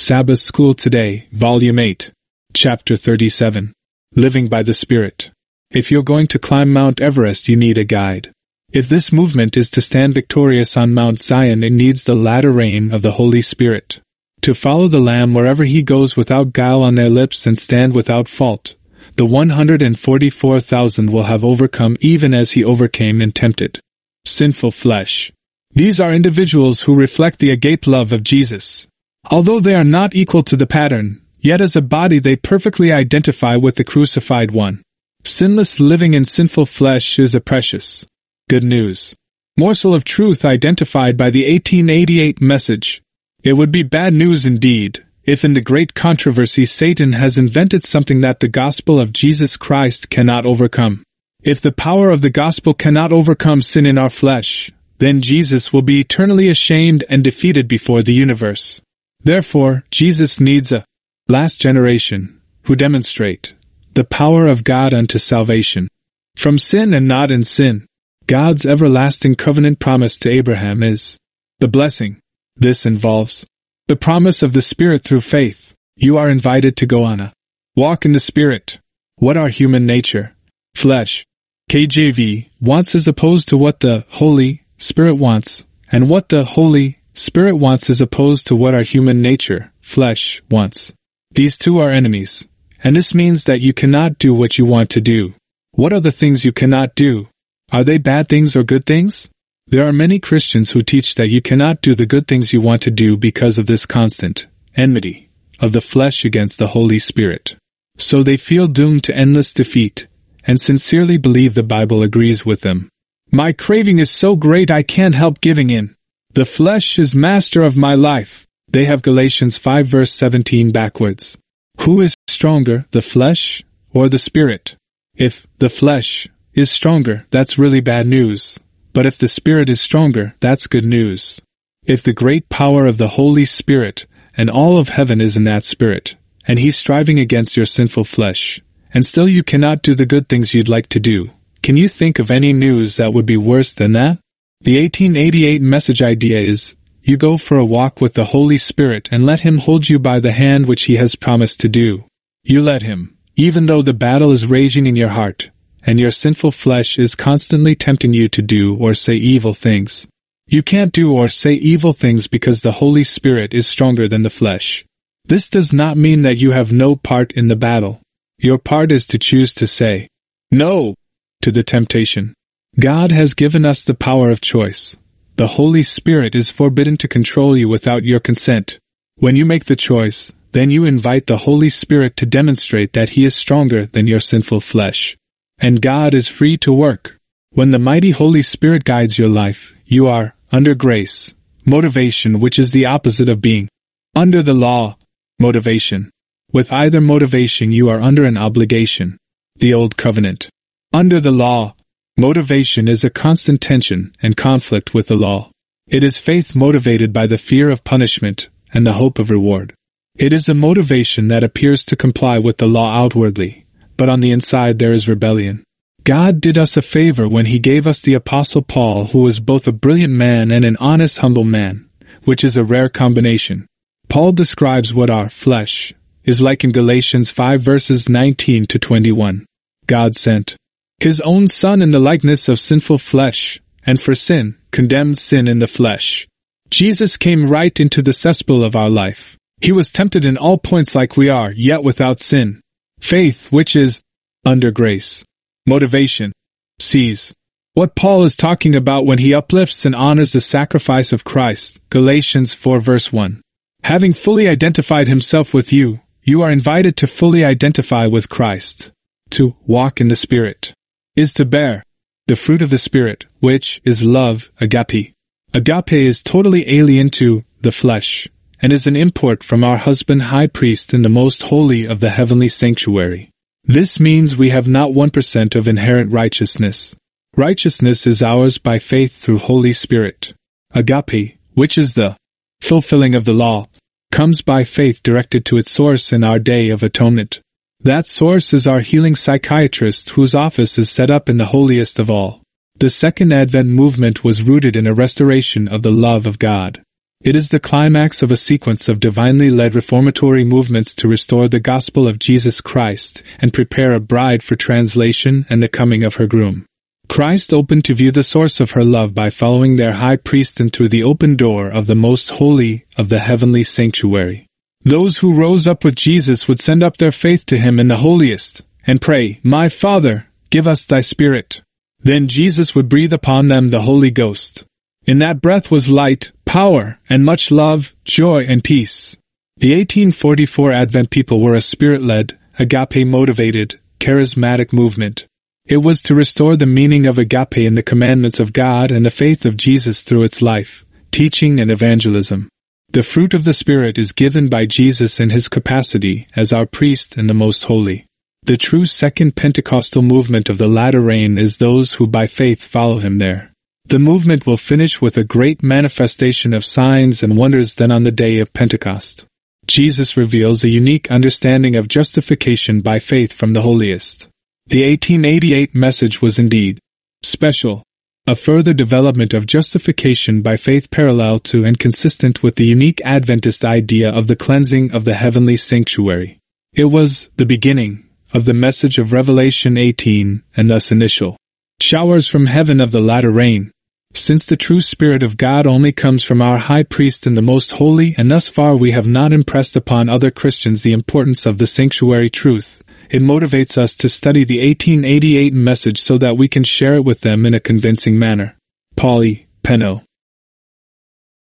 Sabbath School Today, Volume 8, Chapter 37. Living by the Spirit. If you're going to climb Mount Everest, you need a guide. If this movement is to stand victorious on Mount Zion, it needs the latter rain of the Holy Spirit. To follow the Lamb wherever he goes without guile on their lips and stand without fault, the 144,000 will have overcome even as he overcame and tempted sinful flesh. These are individuals who reflect the agape love of Jesus. Although they are not equal to the pattern, yet as a body they perfectly identify with the crucified one. Sinless living in sinful flesh is a precious good news morsel of truth identified by the 1888 message. It would be bad news indeed if in the great controversy Satan has invented something that the gospel of Jesus Christ cannot overcome. If the power of the gospel cannot overcome sin in our flesh, then Jesus will be eternally ashamed and defeated before the universe. Therefore, Jesus needs a last generation who demonstrate the power of God unto salvation from sin and not in sin. God's everlasting covenant promise to Abraham is the blessing. This involves the promise of the Spirit through faith. You are invited to go on a walk in the Spirit. What our human nature, flesh, KJV, wants is opposed to what the Holy Spirit wants, and what the Holy Spirit wants is opposed to what our human nature, flesh, wants. These two are enemies, and this means that you cannot do what you want to do. What are the things you cannot do? Are they bad things or good things? There are many Christians who teach that you cannot do the good things you want to do because of this constant enmity of the flesh against the Holy Spirit. So they feel doomed to endless defeat, and sincerely believe the Bible agrees with them. My craving is so great I can't help giving in. The flesh is master of my life. They have Galatians 5 verse 17 backwards. Who is stronger, the flesh or the Spirit? If the flesh is stronger, that's really bad news. But if the Spirit is stronger, that's good news. If the great power of the Holy Spirit and all of heaven is in that Spirit, and he's striving against your sinful flesh, and still you cannot do the good things you'd like to do, can you think of any news that would be worse than that? The 1888 message idea is, you go for a walk with the Holy Spirit and let him hold you by the hand which he has promised to do. You let him, even though the battle is raging in your heart, and your sinful flesh is constantly tempting you to do or say evil things. You can't do or say evil things because the Holy Spirit is stronger than the flesh. This does not mean that you have no part in the battle. Your part is to choose to say no to the temptation. God has given us the power of choice. The Holy Spirit is forbidden to control you without your consent. When you make the choice, then you invite the Holy Spirit to demonstrate that he is stronger than your sinful flesh. And God is free to work. When the mighty Holy Spirit guides your life, you are under grace, motivation, which is the opposite of being under the law, motivation. With either motivation you are under an obligation, the old covenant. Under the law, motivation is a constant tension and conflict with the law. It is faith motivated by the fear of punishment and the hope of reward. It is a motivation that appears to comply with the law outwardly, but on the inside there is rebellion. God did us a favor when he gave us the Apostle Paul, who was both a brilliant man and an honest, humble man, which is a rare combination. Paul describes what our flesh is like in Galatians 5 verses 19 to 21. God sent his own Son in the likeness of sinful flesh, and for sin, condemned sin in the flesh. Jesus came right into the cesspool of our life. He was tempted in all points like we are, yet without sin. Faith, which is under grace. Motivation sees what Paul is talking about when he uplifts and honors the sacrifice of Christ. Galatians 4 verse 1. Having fully identified himself with you, you are invited to fully identify with Christ. To walk in the Spirit is to bear the fruit of the Spirit, which is love, agape. Agape is totally alien to the flesh, and is an import from our husband high priest in the most holy of the heavenly sanctuary. This means we have not 1% of inherent righteousness. Righteousness is ours by faith through Holy Spirit. Agape, which is the fulfilling of the law, comes by faith directed to its source in our day of atonement. That source is our healing psychiatrist, whose office is set up in the holiest of all. The Second Advent movement was rooted in a restoration of the love of God. It is the climax of a sequence of divinely led reformatory movements to restore the gospel of Jesus Christ and prepare a bride for translation and the coming of her groom. Christ opened to view the source of her love by following their high priest into the open door of the most holy of the heavenly sanctuary. Those who rose up with Jesus would send up their faith to him in the holiest and pray, "My Father, give us thy Spirit." Then Jesus would breathe upon them the Holy Ghost. In that breath was light, power, and much love, joy, and peace. The 1844 Advent people were a spirit-led, agape-motivated, charismatic movement. It was to restore the meaning of agape in the commandments of God and the faith of Jesus through its life, teaching, and evangelism. The fruit of the Spirit is given by Jesus in his capacity as our priest and the most holy. The true second Pentecostal movement of the latter rain is those who by faith follow him there. The movement will finish with a great manifestation of signs and wonders than on the day of Pentecost. Jesus reveals a unique understanding of justification by faith from the holiest. The 1888 message was indeed special, a further development of justification by faith parallel to and consistent with the unique Adventist idea of the cleansing of the heavenly sanctuary. It was the beginning of the message of Revelation 18 and thus initial showers from heaven of the latter rain. Since the true Spirit of God only comes from our High Priest and the Most Holy, and thus far we have not impressed upon other Christians the importance of the sanctuary truth, it motivates us to study the 1888 message so that we can share it with them in a convincing manner. Pauly, Penno.